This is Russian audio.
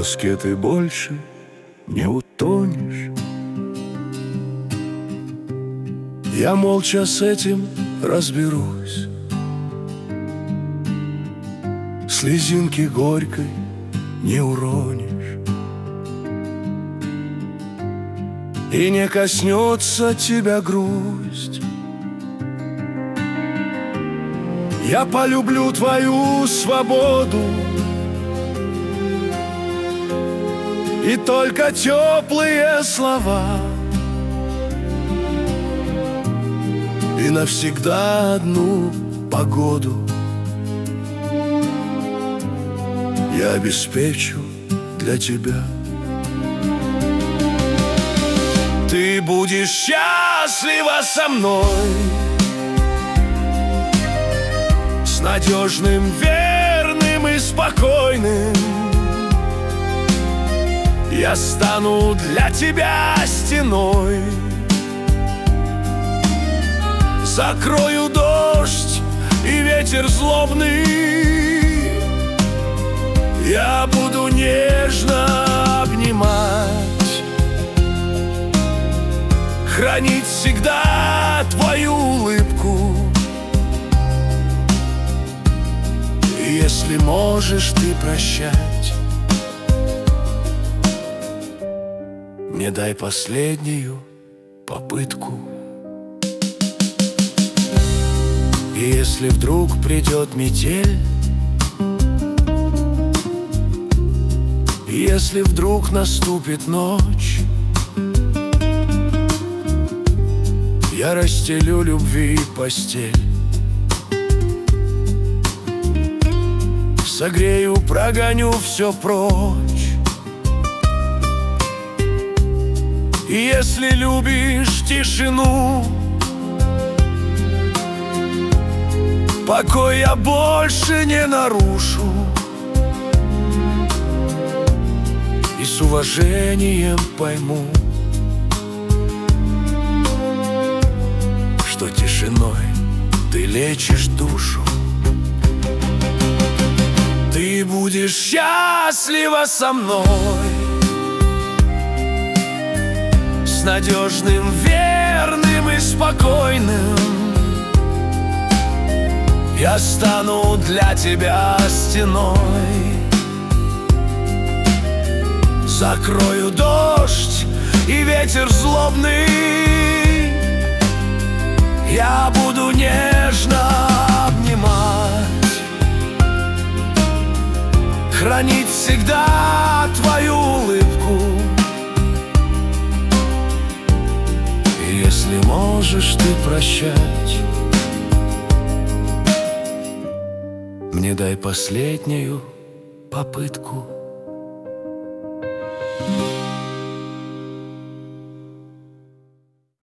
тоске ты больше не утонешь. Я молча с этим разберусь, слезинки горькой не уронишь, и не коснется тебя грусть. Я полюблю твою свободу, и только теплые слова, и навсегда одну погоду я обеспечу для тебя. Ты будешь счастлива со мной, с надежным, верным и спокойным. Я стану для тебя стеной, закрою дождь и ветер злобный. Я буду нежно обнимать, хранить всегда твою улыбку. И если можешь ты прощать, мне дай последнюю попытку. И если вдруг придет метель, если вдруг наступит ночь, я расстелю любви постель, согрею, прогоню все прочь. И если любишь тишину, покой я больше не нарушу, и с уважением пойму, что тишиной ты лечишь душу. Ты будешь счастлива со мной, с надежным, верным и спокойным. Я стану для тебя стеной, закрою дождь и ветер злобный. Я буду нежно обнимать, хранить всегда твою улыбку. И если можешь ты прощать, мне дай последнюю попытку.